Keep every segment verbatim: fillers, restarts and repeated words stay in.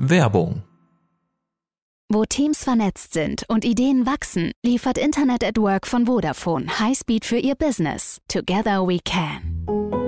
Werbung. Wo Teams vernetzt sind und Ideen wachsen, liefert Internet at Work von Vodafone Highspeed für Ihr Business. Together we can.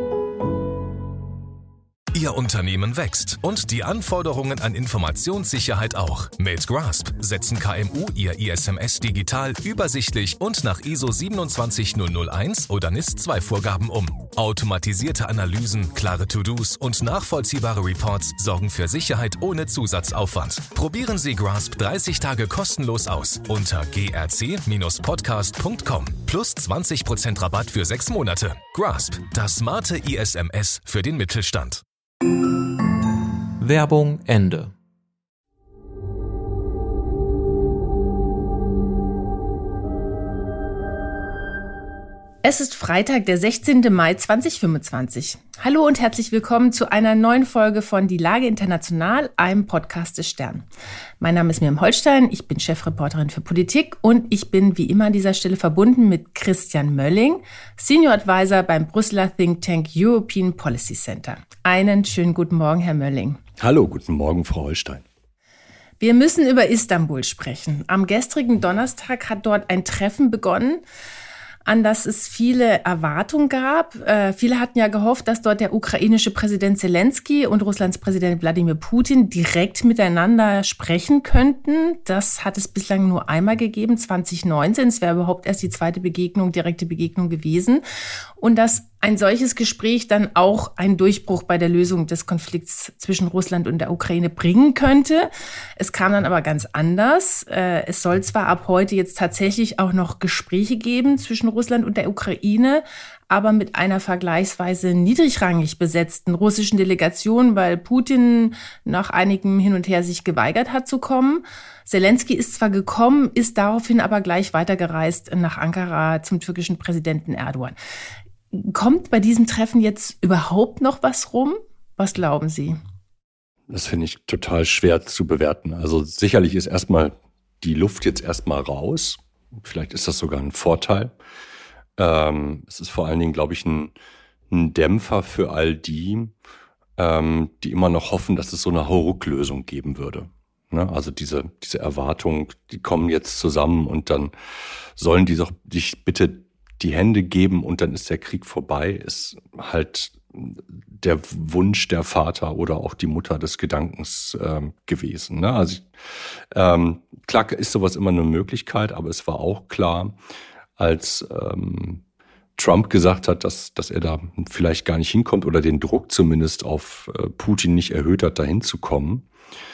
Ihr Unternehmen wächst und die Anforderungen an Informationssicherheit auch. Mit Grasp setzen K M U ihr I S M S digital, übersichtlich und nach I S O siebenundzwanzigtausendeins oder N I S zwei Vorgaben um. Automatisierte Analysen, klare To-Dos und nachvollziehbare Reports sorgen für Sicherheit ohne Zusatzaufwand. Probieren Sie Grasp dreißig Tage kostenlos aus unter g r c Bindestrich podcast punkt com plus zwanzig Prozent Rabatt für sechs Monate. Grasp, das smarte I S M S für den Mittelstand. Werbung Ende. Es ist Freitag, der sechzehnten Mai zweitausendfünfundzwanzig. Hallo und herzlich willkommen zu einer neuen Folge von Die Lage International, einem Podcast des Stern. Mein Name ist Miriam Holstein, ich bin Chefreporterin für Politik und ich bin wie immer an dieser Stelle verbunden mit Christian Mölling, Senior Advisor beim Brüsseler Think Tank European Policy Center. Einen schönen guten Morgen, Herr Mölling. Hallo, guten Morgen, Frau Holstein. Wir müssen über Istanbul sprechen. Am gestrigen Donnerstag hat dort ein Treffen begonnen, an das es viele Erwartungen gab. Äh, viele hatten ja gehofft, dass dort der ukrainische Präsident Zelensky und Russlands Präsident Wladimir Putin direkt miteinander sprechen könnten. Das hat es bislang nur einmal gegeben, zwanzig neunzehn. Es wäre überhaupt erst die zweite Begegnung, direkte Begegnung gewesen. Und dass ein solches Gespräch dann auch einen Durchbruch bei der Lösung des Konflikts zwischen Russland und der Ukraine bringen könnte. Es kam dann aber ganz anders. Es soll zwar ab heute jetzt tatsächlich auch noch Gespräche geben zwischen Russland und der Ukraine, aber mit einer vergleichsweise niedrigrangig besetzten russischen Delegation, weil Putin nach einigem Hin und Her sich geweigert hat zu kommen. Zelensky ist zwar gekommen, ist daraufhin aber gleich weitergereist nach Ankara zum türkischen Präsidenten Erdogan. Kommt bei diesem Treffen jetzt überhaupt noch was rum? Was glauben Sie? Das finde ich total schwer zu bewerten. Also sicherlich ist erstmal die Luft jetzt erstmal raus. Vielleicht ist das sogar ein Vorteil. Ähm, es ist vor allen Dingen, glaube ich, ein, ein Dämpfer für all die, ähm, die immer noch hoffen, dass es so eine Hauruck-Lösung geben würde. Ne? Also diese, diese Erwartungen, die kommen jetzt zusammen und dann sollen die doch dich bitte die Hände geben und dann ist der Krieg vorbei, ist halt der Wunsch der Vater oder auch die Mutter des Gedankens ähm, gewesen. Ne? Also ähm, klar ist sowas immer eine Möglichkeit, aber es war auch klar, als ähm, Trump gesagt hat, dass, dass er da vielleicht gar nicht hinkommt oder den Druck zumindest auf äh, Putin nicht erhöht hat, dahin zu kommen,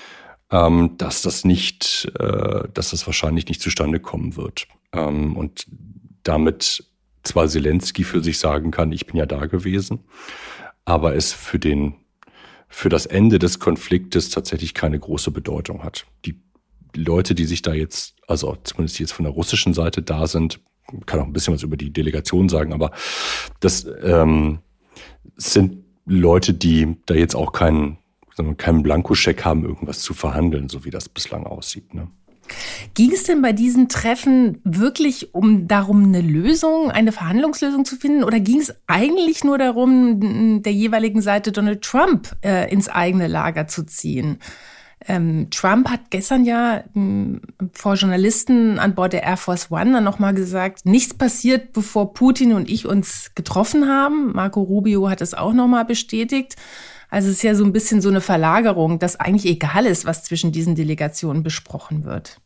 ähm, dass das nicht, äh, dass das wahrscheinlich nicht zustande kommen wird. Ähm, und damit zwar Zelensky für sich sagen kann, ich bin ja da gewesen, aber es für den, für das Ende des Konfliktes tatsächlich keine große Bedeutung hat. Die Leute, die sich da jetzt, also zumindest jetzt von der russischen Seite da sind, kann auch ein bisschen was über die Delegation sagen, aber das ähm, sind Leute, die da jetzt auch keinen, sagen wir, keinen Blankoscheck haben, irgendwas zu verhandeln, so wie das bislang aussieht, ne? Ging es denn bei diesen Treffen wirklich um darum, eine Lösung, eine Verhandlungslösung zu finden? Oder ging es eigentlich nur darum, der jeweiligen Seite Donald Trump äh, ins eigene Lager zu ziehen? Ähm, Trump hat gestern ja ähm, vor Journalisten an Bord der Air Force One dann nochmal gesagt, nichts passiert, bevor Putin und ich uns getroffen haben. Marco Rubio hat es auch nochmal bestätigt. Also es ist ja so ein bisschen so eine Verlagerung, dass eigentlich egal ist, was zwischen diesen Delegationen besprochen wird.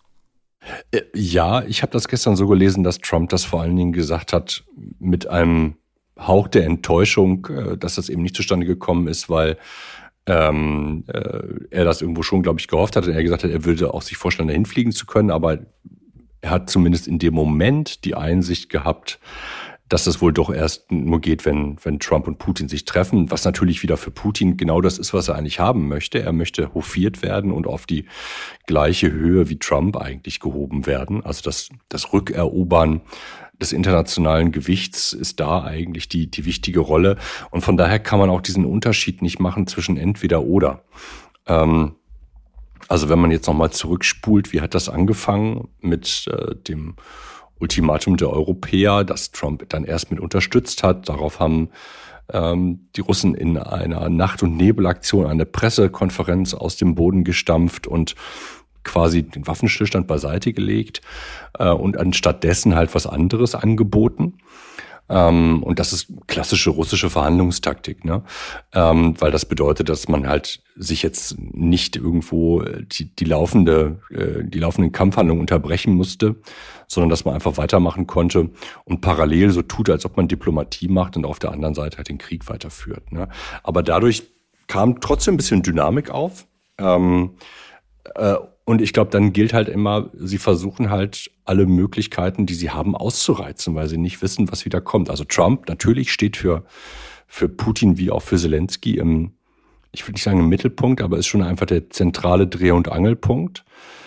Ja, ich habe das gestern so gelesen, dass Trump das vor allen Dingen gesagt hat mit einem Hauch der Enttäuschung, dass das eben nicht zustande gekommen ist, weil ähm, äh, er das irgendwo schon, glaube ich, gehofft hatte. Er gesagt hat, er würde auch sich vorstellen, dahin fliegen zu können, aber er hat zumindest in dem Moment die Einsicht gehabt, dass das wohl doch erst nur geht, wenn, wenn Trump und Putin sich treffen, was natürlich wieder für Putin genau das ist, was er eigentlich haben möchte. Er möchte hofiert werden und auf die gleiche Höhe wie Trump eigentlich gehoben werden. Also das, das Rückerobern des internationalen Gewichts ist da eigentlich die, die wichtige Rolle. Und von daher kann man auch diesen Unterschied nicht machen zwischen entweder oder. Ähm, also wenn man jetzt nochmal zurückspult, wie hat das angefangen mit äh, dem Ultimatum der Europäer, das Trump dann erst mit unterstützt hat. Darauf haben ähm, die Russen in einer Nacht- und Nebelaktion eine Pressekonferenz aus dem Boden gestampft und quasi den Waffenstillstand beiseite gelegt äh, und anstatt dessen halt was anderes angeboten. Ähm, und das ist klassische russische Verhandlungstaktik, ne? Ähm, weil das bedeutet, dass man halt sich jetzt nicht irgendwo die, die laufende, äh, die laufenden Kampfhandlungen unterbrechen musste, sondern dass man einfach weitermachen konnte und parallel so tut, als ob man Diplomatie macht und auf der anderen Seite halt den Krieg weiterführt, ne? Aber dadurch kam trotzdem ein bisschen Dynamik auf. Ähm, äh, Und ich glaube, dann gilt halt immer, sie versuchen halt alle Möglichkeiten, die sie haben, auszureizen, weil sie nicht wissen, was wieder kommt. Also Trump natürlich steht für, für Putin wie auch für Zelensky im, ich will nicht sagen im Mittelpunkt, aber ist schon einfach der zentrale Dreh- und Angelpunkt,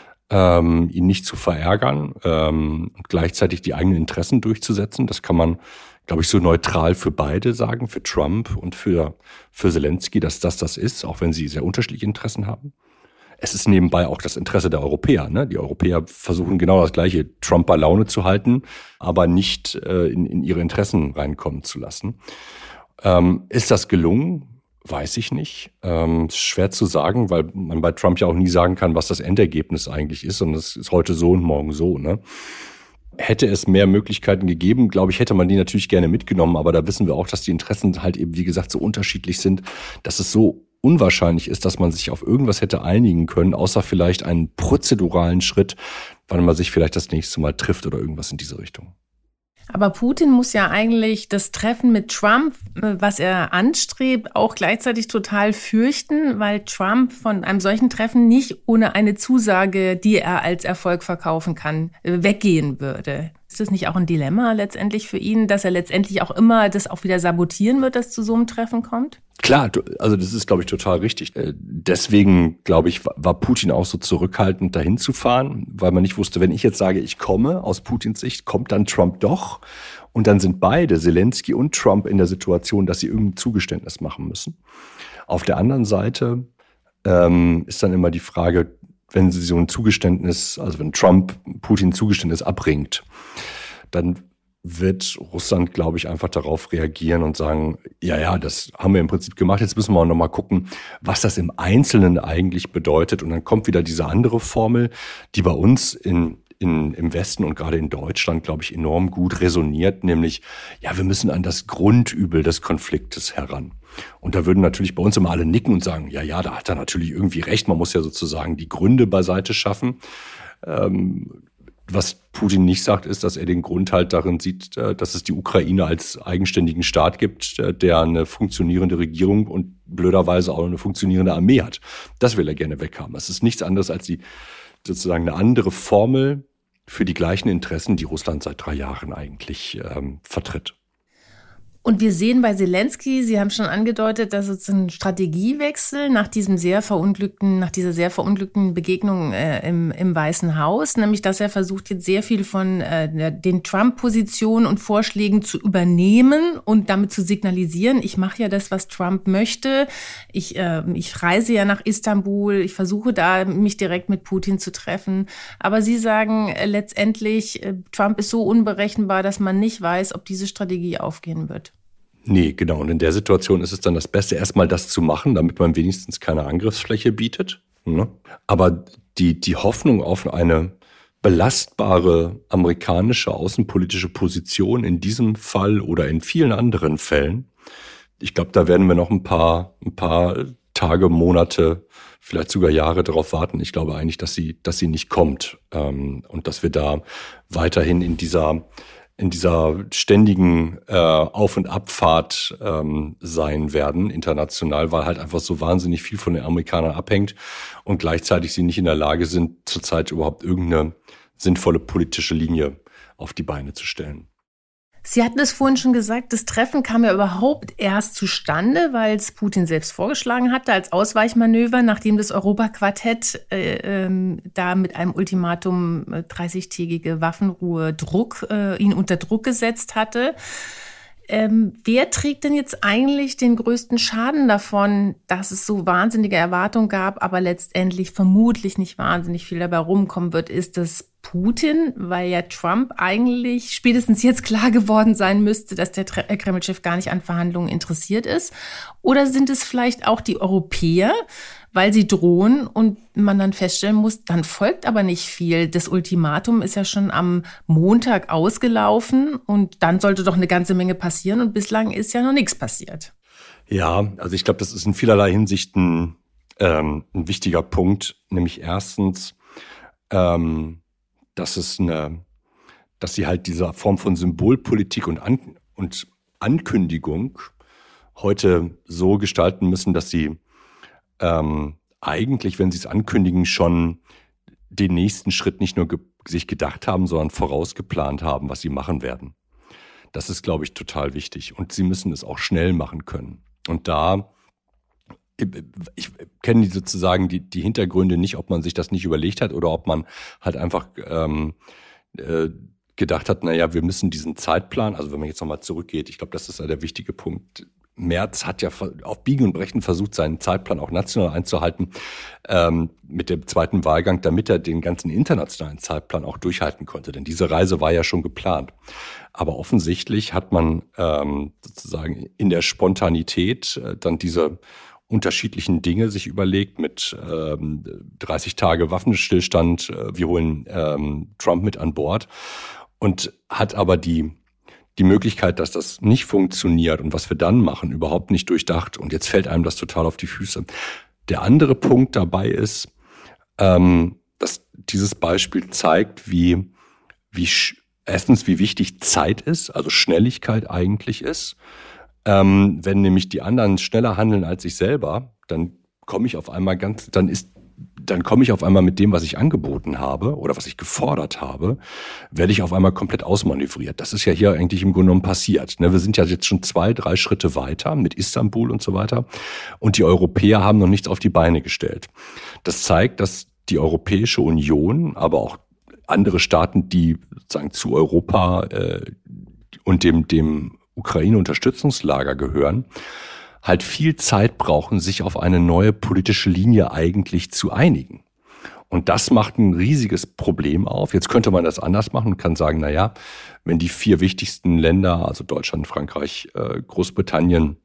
ähm, ihn nicht zu verärgern ähm, und gleichzeitig die eigenen Interessen durchzusetzen. Das kann man, glaube ich, so neutral für beide sagen, für Trump und für, für Zelensky, dass das das ist, auch wenn sie sehr unterschiedliche Interessen haben. Es ist nebenbei auch das Interesse der Europäer, ne? Die Europäer versuchen genau das Gleiche, Trump bei Laune zu halten, aber nicht äh, in, in ihre Interessen reinkommen zu lassen. Ähm, ist das gelungen? Weiß ich nicht. Ähm, ist schwer zu sagen, weil man bei Trump ja auch nie sagen kann, was das Endergebnis eigentlich ist. Und es ist heute so und morgen so, ne? Hätte es mehr Möglichkeiten gegeben, glaube ich, hätte man die natürlich gerne mitgenommen. Aber da wissen wir auch, dass die Interessen halt eben, wie gesagt, so unterschiedlich sind, dass es so unwahrscheinlich ist, dass man sich auf irgendwas hätte einigen können, außer vielleicht einen prozeduralen Schritt, wann man sich vielleicht das nächste Mal trifft oder irgendwas in diese Richtung. Aber Putin muss ja eigentlich das Treffen mit Trump, was er anstrebt, auch gleichzeitig total fürchten, weil Trump von einem solchen Treffen nicht ohne eine Zusage, die er als Erfolg verkaufen kann, weggehen würde. Ist das nicht auch ein Dilemma letztendlich für ihn, dass er letztendlich auch immer das auch wieder sabotieren wird, dass zu so einem Treffen kommt? Klar, also das ist, glaube ich, total richtig. Deswegen, glaube ich, war Putin auch so zurückhaltend, dahin zu fahren, weil man nicht wusste, wenn ich jetzt sage, ich komme, aus Putins Sicht, kommt dann Trump doch. Und dann sind beide, Zelensky und Trump, in der Situation, dass sie irgendein Zugeständnis machen müssen. Auf der anderen Seite ähm, ist dann immer die Frage, wenn sie so ein Zugeständnis, also wenn Trump Putin ein Zugeständnis abringt, dann wird Russland, glaube ich, einfach darauf reagieren und sagen, ja, ja, das haben wir im Prinzip gemacht, jetzt müssen wir auch noch mal gucken, was das im Einzelnen eigentlich bedeutet. Und dann kommt wieder diese andere Formel, die bei uns in, in, im Westen und gerade in Deutschland, glaube ich, enorm gut resoniert, nämlich, ja, wir müssen an das Grundübel des Konfliktes heran. Und da würden natürlich bei uns immer alle nicken und sagen, ja, ja, da hat er natürlich irgendwie recht, man muss ja sozusagen die Gründe beiseite schaffen. Ähm, Was Putin nicht sagt, ist, dass er den Grund halt darin sieht, dass es die Ukraine als eigenständigen Staat gibt, der eine funktionierende Regierung und blöderweise auch eine funktionierende Armee hat. Das will er gerne weghaben. Es ist nichts anderes als die sozusagen eine andere Formel für die gleichen Interessen, die Russland seit drei Jahren eigentlich ähm, vertritt. Und wir sehen bei Zelensky, Sie haben schon angedeutet, dass es ein Strategiewechsel nach diesem sehr verunglückten, nach dieser sehr verunglückten Begegnung äh, im, im Weißen Haus, nämlich dass er versucht jetzt sehr viel von äh, den Trump-Positionen und Vorschlägen zu übernehmen und damit zu signalisieren, ich mache ja das, was Trump möchte, ich, äh, ich reise ja nach Istanbul, ich versuche da mich direkt mit Putin zu treffen. Aber Sie sagen äh, letztendlich, äh, Trump ist so unberechenbar, dass man nicht weiß, ob diese Strategie aufgehen wird. Nee, genau. Und in der Situation ist es dann das Beste, erstmal das zu machen, damit man wenigstens keine Angriffsfläche bietet. Ne? Aber die, die Hoffnung auf eine belastbare amerikanische außenpolitische Position in diesem Fall oder in vielen anderen Fällen, ich glaube, da werden wir noch ein paar, ein paar Tage, Monate, vielleicht sogar Jahre darauf warten. Ich glaube eigentlich, dass sie, dass sie nicht kommt. Ähm, und dass wir da weiterhin in dieser in dieser ständigen äh, Auf- und Abfahrt ähm, sein werden, international, weil halt einfach so wahnsinnig viel von den Amerikanern abhängt und gleichzeitig sie nicht in der Lage sind, zurzeit überhaupt irgendeine sinnvolle politische Linie auf die Beine zu stellen. Sie hatten es vorhin schon gesagt, das Treffen kam ja überhaupt erst zustande, weil es Putin selbst vorgeschlagen hatte als Ausweichmanöver, nachdem das Europaquartett äh, äh, da mit einem Ultimatum äh, dreißigtägige Waffenruhe Druck, äh, ihn unter Druck gesetzt hatte. Ähm, wer trägt denn jetzt eigentlich den größten Schaden davon, dass es so wahnsinnige Erwartungen gab, aber letztendlich vermutlich nicht wahnsinnig viel dabei rumkommen wird? Ist das Putin, weil ja Trump eigentlich spätestens jetzt klar geworden sein müsste, dass der Kreml-Chef gar nicht an Verhandlungen interessiert ist? Oder sind es vielleicht auch die Europäer, weil sie drohen und man dann feststellen muss, dann folgt aber nicht viel. Das Ultimatum ist ja schon am Montag ausgelaufen und dann sollte doch eine ganze Menge passieren und bislang ist ja noch nichts passiert. Ja, also ich glaube, das ist in vielerlei Hinsichten ähm, ein wichtiger Punkt, nämlich erstens, ähm, dass es eine, dass sie halt diese Form von Symbolpolitik und, An- und Ankündigung heute so gestalten müssen, dass sie ähm, eigentlich, wenn sie es ankündigen, schon den nächsten Schritt nicht nur ge- sich gedacht haben, sondern vorausgeplant haben, was sie machen werden. Das ist, glaube ich, total wichtig. Und sie müssen es auch schnell machen können. Und da, ich kenne sozusagen die, die Hintergründe nicht, ob man sich das nicht überlegt hat oder ob man halt einfach ähm, äh, gedacht hat, naja, wir müssen diesen Zeitplan, also wenn man jetzt nochmal zurückgeht, ich glaube, das ist ja der wichtige Punkt. Merz hat ja auf Biegen und Brechen versucht, seinen Zeitplan auch national einzuhalten ähm, mit dem zweiten Wahlgang, damit er den ganzen internationalen Zeitplan auch durchhalten konnte. Denn diese Reise war ja schon geplant. Aber offensichtlich hat man ähm, sozusagen in der Spontanität äh, dann diese unterschiedlichen Dinge sich überlegt mit ähm, dreißig Tage Waffenstillstand, äh, wir holen ähm, Trump mit an Bord und hat aber die die Möglichkeit, dass das nicht funktioniert und was wir dann machen, überhaupt nicht durchdacht. Und jetzt fällt einem das total auf die Füße. Der andere Punkt dabei ist, ähm, dass dieses Beispiel zeigt, wie, wie erstens, wie wichtig Zeit ist, also Schnelligkeit eigentlich ist. Ähm, wenn nämlich die anderen schneller handeln als ich selber, dann komme ich auf einmal ganz, dann ist dann komme ich auf einmal mit dem, was ich angeboten habe oder was ich gefordert habe, werde ich auf einmal komplett ausmanövriert. Das ist ja hier eigentlich im Grunde genommen passiert. Wir sind ja jetzt schon zwei, drei Schritte weiter mit Istanbul und so weiter und die Europäer haben noch nichts auf die Beine gestellt. Das zeigt, dass die Europäische Union, aber auch andere Staaten, die sozusagen zu Europa äh, und dem, dem Ukraine-Unterstützungslager gehören, halt viel Zeit brauchen, sich auf eine neue politische Linie eigentlich zu einigen. Und das macht ein riesiges Problem auf. Jetzt könnte man das anders machen und kann sagen, na ja, wenn die vier wichtigsten Länder, also Deutschland, Frankreich, äh, Großbritannien,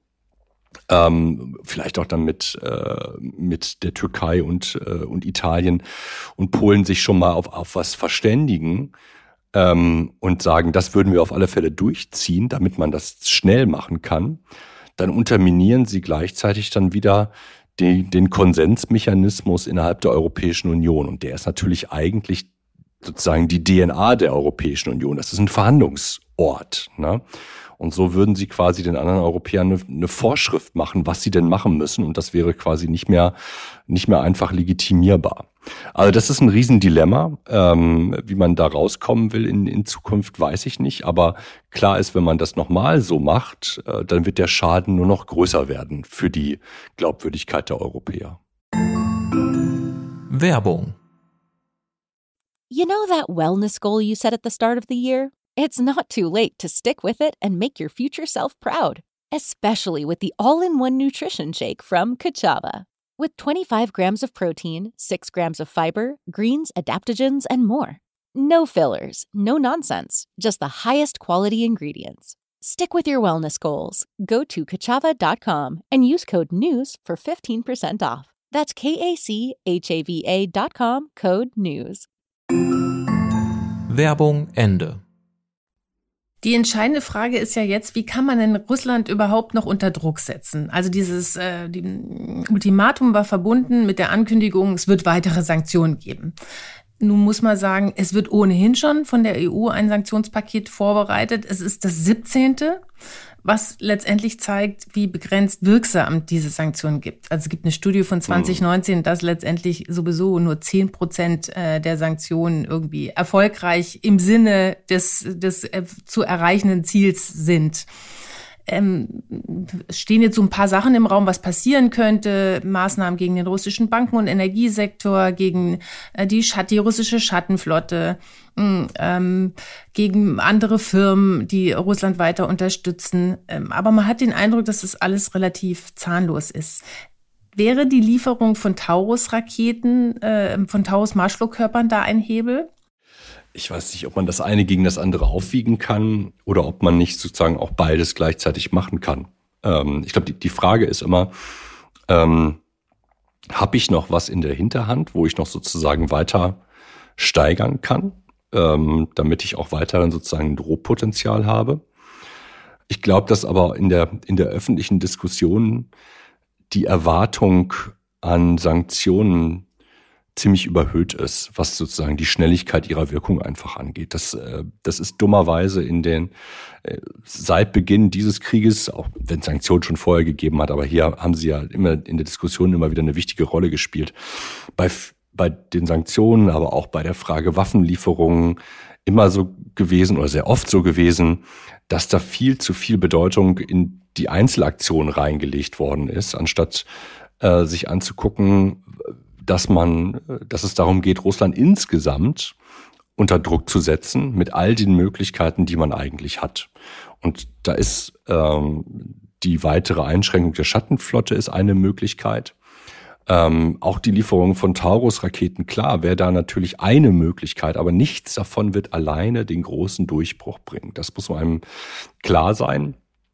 ähm, vielleicht auch dann mit, äh, mit der Türkei und, äh, und Italien und Polen sich schon mal auf, auf was verständigen, ähm, und sagen, das würden wir auf alle Fälle durchziehen, damit man das schnell machen kann, dann unterminieren sie gleichzeitig dann wieder die, den Konsensmechanismus innerhalb der Europäischen Union. Und der ist natürlich eigentlich sozusagen die D N A der Europäischen Union. Das ist ein Verhandlungsort, ne? Und so würden sie quasi den anderen Europäern eine, eine Vorschrift machen, was sie denn machen müssen. Und das wäre quasi nicht mehr, nicht mehr einfach legitimierbar. Also das ist ein Riesendilemma. Ähm, wie man da rauskommen will in, in Zukunft, weiß ich nicht. Aber klar ist, wenn man das nochmal so macht, äh, dann wird der Schaden nur noch größer werden für die Glaubwürdigkeit der Europäer. Werbung. You know that wellness goal you set at the start of the year? It's not too late to stick with it and make your future self proud, especially with the all-in-one nutrition shake from Kachava. With twenty-five grams of protein, six grams of fiber, greens, adaptogens, and more. No fillers, no nonsense, just the highest quality ingredients. Stick with your wellness goals. Go to kachava dot com and use code NEWS for fifteen percent off. That's K A C H A V A dot com, code NEWS. Werbung Ende. Die entscheidende Frage ist ja jetzt, wie kann man denn Russland überhaupt noch unter Druck setzen? Also dieses äh, die Ultimatum war verbunden mit der Ankündigung, es wird weitere Sanktionen geben. Nun muss man sagen, es wird ohnehin schon von der E U ein Sanktionspaket vorbereitet. Es ist das siebzehnte, was letztendlich zeigt, wie begrenzt wirksam diese Sanktionen gibt. Also es gibt eine Studie von zwanzig neunzehn, dass letztendlich sowieso nur zehn Prozent der Sanktionen irgendwie erfolgreich im Sinne des, des zu erreichenden Ziels sind. ähm, stehen jetzt so ein paar Sachen im Raum, was passieren könnte. Maßnahmen gegen den russischen Banken- und Energiesektor, gegen äh, die, Schat- die russische Schattenflotte, mh, ähm, gegen andere Firmen, die Russland weiter unterstützen. Ähm, aber man hat den Eindruck, dass das alles relativ zahnlos ist. Wäre die Lieferung von Taurus-Raketen, äh, von Taurus-Marschflugkörpern da ein Hebel? Ich weiß nicht, ob man das eine gegen das andere aufwiegen kann oder ob man nicht sozusagen auch beides gleichzeitig machen kann. Ähm, ich glaube, die, die Frage ist immer, ähm, habe ich noch was in der Hinterhand, wo ich noch sozusagen weiter steigern kann, ähm, damit ich auch weiterhin sozusagen ein Drohpotenzial habe? Ich glaube, dass aber in der, in der öffentlichen Diskussion die Erwartung an Sanktionen ziemlich überhöht ist, was sozusagen die Schnelligkeit ihrer Wirkung einfach angeht. Das, äh, das ist dummerweise in den, äh, seit Beginn dieses Krieges, auch wenn es Sanktionen schon vorher gegeben hat, aber hier haben sie ja immer in der Diskussion immer wieder eine wichtige Rolle gespielt. Bei, bei den Sanktionen, aber auch bei der Frage Waffenlieferungen immer so gewesen oder sehr oft so gewesen, dass da viel zu viel Bedeutung in die Einzelaktion reingelegt worden ist, anstatt äh, sich anzugucken, dass man, dass es darum geht, Russland insgesamt unter Druck zu setzen mit all den Möglichkeiten, die man eigentlich hat. Und da ist ähm, die weitere Einschränkung der Schattenflotte ist eine Möglichkeit. Ähm, auch die Lieferung von Taurus-Raketen, klar, wäre da natürlich eine Möglichkeit, aber nichts davon wird alleine den großen Durchbruch bringen. Das muss einem klar sein.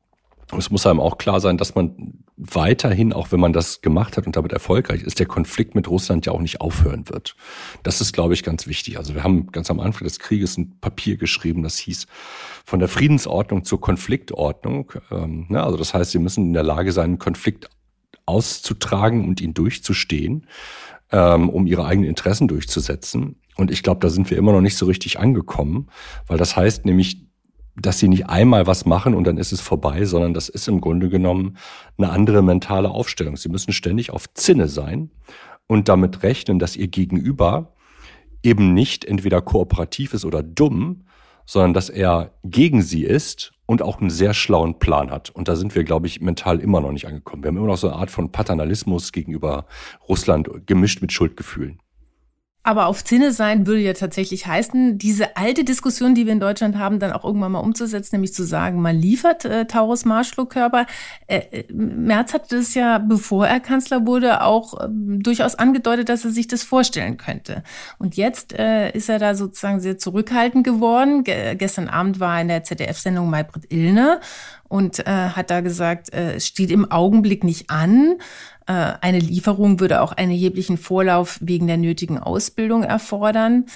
Es muss einem auch klar sein, dass man weiterhin, auch wenn man das gemacht hat und damit erfolgreich ist, der Konflikt mit Russland ja auch nicht aufhören wird. Das ist, glaube ich, ganz wichtig. Also wir haben ganz am Anfang des Krieges ein Papier geschrieben, das hieß von der Friedensordnung zur Konfliktordnung. Ähm, ne? Also das heißt, Sie müssen in der Lage sein, einen Konflikt auszutragen und ihn durchzustehen, ähm, um Ihre eigenen Interessen durchzusetzen. Und ich glaube, da sind wir immer noch nicht so richtig angekommen, weil das heißt nämlich, dass sie nicht einmal was machen und dann ist es vorbei, sondern das ist im Grunde genommen eine andere mentale Aufstellung. Sie müssen ständig auf Zinne sein und damit rechnen, dass ihr Gegenüber eben nicht entweder kooperativ ist oder dumm, sondern dass er gegen sie ist und auch einen sehr schlauen Plan hat. Und da sind wir, glaube ich, mental immer noch nicht angekommen. Wir haben immer noch so eine Art von Paternalismus gegenüber Russland, gemischt mit Schuldgefühlen. Aber auf Zinne sein würde ja tatsächlich heißen, diese alte Diskussion, die wir in Deutschland haben, dann auch irgendwann mal umzusetzen, nämlich zu sagen, man liefert äh, Taurus-Marschflugkörper. Äh, Merz hat das ja, bevor er Kanzler wurde, auch äh, durchaus angedeutet, dass er sich das vorstellen könnte. Und jetzt äh, ist er da sozusagen sehr zurückhaltend geworden. Ge- gestern Abend war in der Z D F-Sendung Maybrit Illner und äh, hat da gesagt, äh, es steht im Augenblick nicht an. Eine Lieferung würde auch einen erheblichen Vorlauf wegen der nötigen Ausbildung erfordern.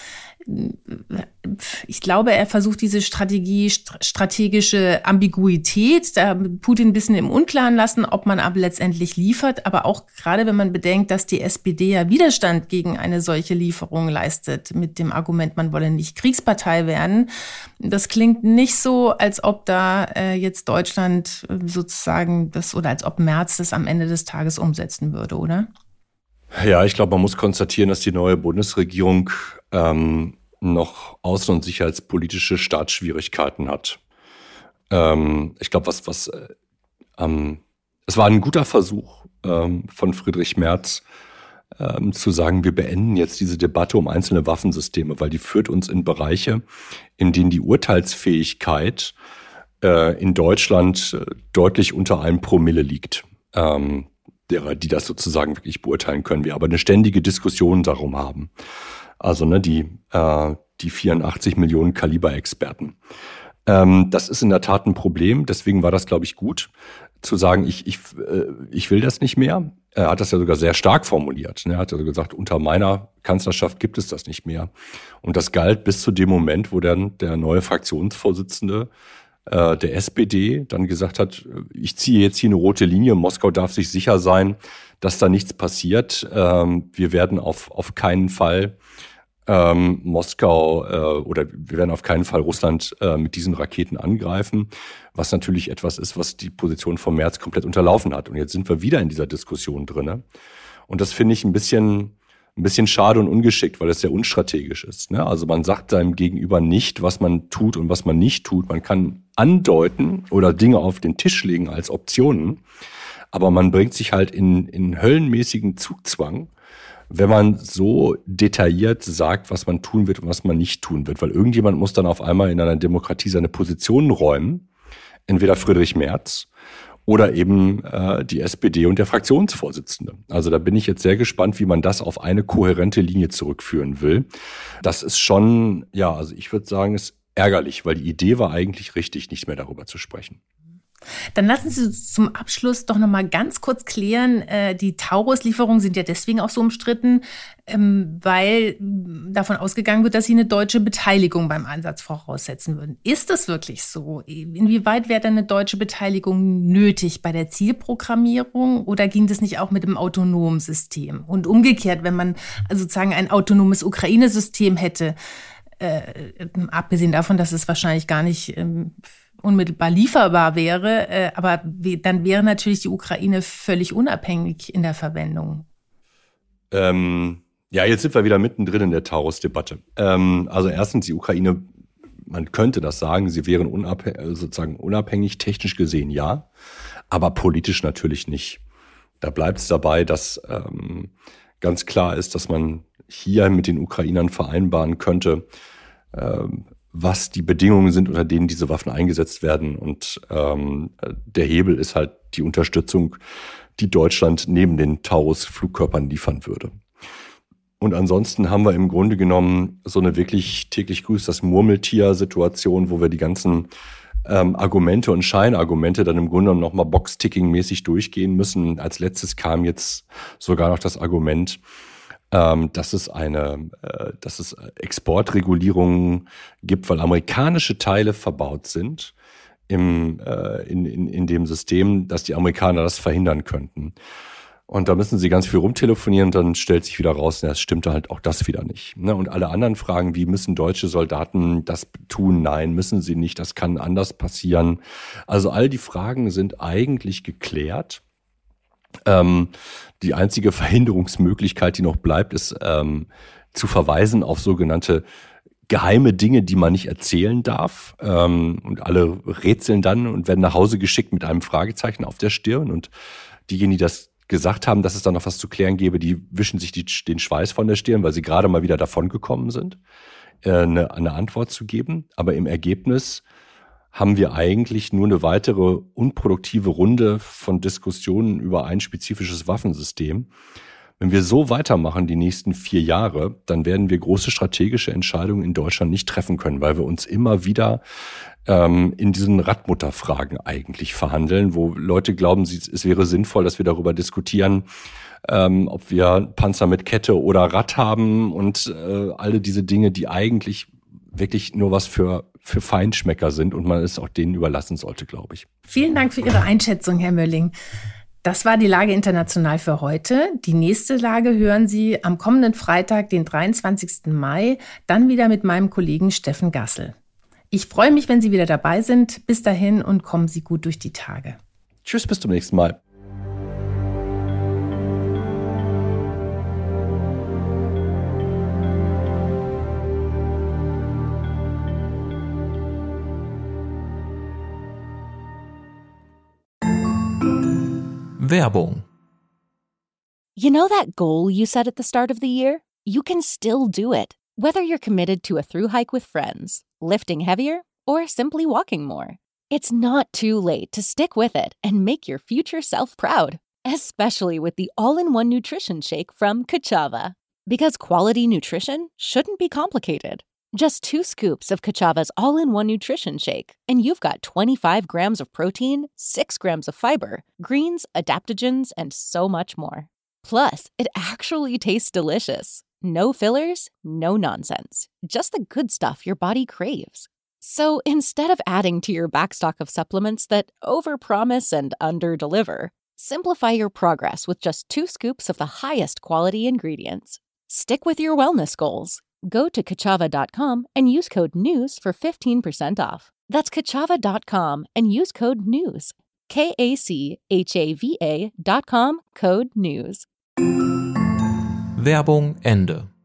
Ich glaube, er versucht diese Strategie, strategische Ambiguität, da Putin ein bisschen im Unklaren lassen, ob man aber letztendlich liefert. Aber auch gerade, wenn man bedenkt, dass die S P D ja Widerstand gegen eine solche Lieferung leistet, mit dem Argument, man wolle nicht Kriegspartei werden. Das klingt nicht so, als ob da äh, jetzt Deutschland sozusagen das oder als ob Merz das am Ende des Tages umsetzen würde, oder? Ja, ich glaube, man muss konstatieren, dass die neue Bundesregierung ähm, noch außen- und sicherheitspolitische Startschwierigkeiten hat. Ähm, ich glaube, was, was, äh, ähm, es war ein guter Versuch ähm, von Friedrich Merz, ähm, zu sagen, wir beenden jetzt diese Debatte um einzelne Waffensysteme, weil die führt uns in Bereiche, in denen die Urteilsfähigkeit äh, in Deutschland äh, deutlich unter einem Promille liegt. Ähm, derer, die das sozusagen wirklich beurteilen können, wir aber eine ständige Diskussion darum haben. Also ne, die, äh, die vierundachtzig Millionen Kaliber-Experten. Ähm, das ist in der Tat ein Problem, deswegen war das, glaube ich, gut, zu sagen, ich, ich, äh, ich will das nicht mehr. Er hat das ja sogar sehr stark formuliert. Er hat also gesagt, unter meiner Kanzlerschaft gibt es das nicht mehr. Und das galt bis zu dem Moment, wo dann der neue Fraktionsvorsitzende der S P D dann gesagt hat, ich ziehe jetzt hier eine rote Linie, Moskau darf sich sicher sein, dass da nichts passiert. Ähm, wir werden auf, auf keinen Fall ähm, Moskau äh, oder wir werden auf keinen Fall Russland äh, mit diesen Raketen angreifen, was natürlich etwas ist, was die Position von Merz komplett unterlaufen hat. Und jetzt sind wir wieder in dieser Diskussion drin. Und das finde ich ein bisschen, ein ein bisschen schade und ungeschickt, weil es sehr unstrategisch ist. Ne? Also man sagt seinem Gegenüber nicht, was man tut und was man nicht tut. Man kann andeuten oder Dinge auf den Tisch legen als Optionen, aber man bringt sich halt in, in höllenmäßigen Zugzwang, wenn man so detailliert sagt, was man tun wird und was man nicht tun wird. Weil irgendjemand muss dann auf einmal in einer Demokratie seine Positionen räumen. Entweder Friedrich Merz oder eben äh, die S P D und der Fraktionsvorsitzende. Also da bin ich jetzt sehr gespannt, wie man das auf eine kohärente Linie zurückführen will. Das ist schon, ja, also ich würde sagen, ist ärgerlich, weil die Idee war eigentlich richtig, nicht mehr darüber zu sprechen. Dann lassen Sie uns zum Abschluss doch noch mal ganz kurz klären, äh, die Taurus-Lieferungen sind ja deswegen auch so umstritten, ähm, weil davon ausgegangen wird, dass Sie eine deutsche Beteiligung beim Einsatz voraussetzen würden. Ist das wirklich so? Inwieweit wäre denn eine deutsche Beteiligung nötig bei der Zielprogrammierung oder ging das nicht auch mit dem autonomen System? Und umgekehrt, wenn man sozusagen ein autonomes Ukraine-System hätte, äh, abgesehen davon, dass es wahrscheinlich gar nicht ähm, unmittelbar lieferbar wäre, äh, aber wie, dann wäre natürlich die Ukraine völlig unabhängig in der Verwendung. Ähm, ja, jetzt sind wir wieder mittendrin in der Taurus-Debatte. Ähm, also erstens, die Ukraine, man könnte das sagen, sie wären unabhängig, sozusagen unabhängig, technisch gesehen ja, aber politisch natürlich nicht. Da bleibt es dabei, dass ähm, ganz klar ist, dass man hier mit den Ukrainern vereinbaren könnte, ähm, was die Bedingungen sind, unter denen diese Waffen eingesetzt werden. Und ähm, der Hebel ist halt die Unterstützung, die Deutschland neben den Taurus-Flugkörpern liefern würde. Und ansonsten haben wir im Grunde genommen so eine wirklich täglich grüßt das Murmeltier-Situation, wo wir die ganzen ähm, Argumente und Scheinargumente dann im Grunde genommen nochmal Box-Ticking-mäßig durchgehen müssen. Als letztes kam jetzt sogar noch das Argument, Ähm, dass es eine, äh, dass es Exportregulierungen gibt, weil amerikanische Teile verbaut sind im, äh, in, in, in dem System, dass die Amerikaner das verhindern könnten. Und da müssen sie ganz viel rumtelefonieren, dann stellt sich wieder raus, na, es stimmte halt auch das wieder nicht. Ne? Und alle anderen fragen, wie müssen deutsche Soldaten das tun? Nein, müssen sie nicht, das kann anders passieren. Also all die Fragen sind eigentlich geklärt. Ähm, die einzige Verhinderungsmöglichkeit, die noch bleibt, ist ähm, zu verweisen auf sogenannte geheime Dinge, die man nicht erzählen darf. Ähm, und alle rätseln dann und werden nach Hause geschickt mit einem Fragezeichen auf der Stirn. Und diejenigen, die das gesagt haben, dass es da noch was zu klären gäbe, die wischen sich die, den Schweiß von der Stirn, weil sie gerade mal wieder davongekommen sind, äh, eine, eine Antwort zu geben. Aber im Ergebnis haben wir eigentlich nur eine weitere unproduktive Runde von Diskussionen über ein spezifisches Waffensystem. Wenn wir so weitermachen die nächsten vier Jahre, dann werden wir große strategische Entscheidungen in Deutschland nicht treffen können, weil wir uns immer wieder ähm, in diesen Radmutterfragen eigentlich verhandeln, wo Leute glauben, es wäre sinnvoll, dass wir darüber diskutieren, ähm, ob wir Panzer mit Kette oder Rad haben und äh, alle diese Dinge, die eigentlich wirklich nur was für für Feinschmecker sind und man es auch denen überlassen sollte, glaube ich. Vielen Dank für Ihre Einschätzung, Herr Mölling. Das war die Lage international für heute. Die nächste Lage hören Sie am kommenden Freitag, den dreiundzwanzigsten Mai, dann wieder mit meinem Kollegen Steffen Gassel. Ich freue mich, wenn Sie wieder dabei sind. Bis dahin und kommen Sie gut durch die Tage. Tschüss, bis zum nächsten Mal. Werbung. You know that goal you set at the start of the year? You can still do it, whether you're committed to a thru hike with friends, lifting heavier, or simply walking more. It's not too late to stick with it and make your future self proud, especially with the all-in-one nutrition shake from Kachava. Because quality nutrition shouldn't be complicated. Just two scoops of Kachava's all-in-one nutrition shake, and you've got twenty-five grams of protein, six grams of fiber, greens, adaptogens, and so much more. Plus, it actually tastes delicious. No fillers, no nonsense. Just the good stuff your body craves. So instead of adding to your backstock of supplements that overpromise and underdeliver, simplify your progress with just two scoops of the highest quality ingredients. Stick with your wellness goals. Go to Kachava dot com and use code NEWS for fifteen percent off. That's Kachava dot com and use code NEWS. K A C H A V A dot com, code NEWS. Werbung Ende.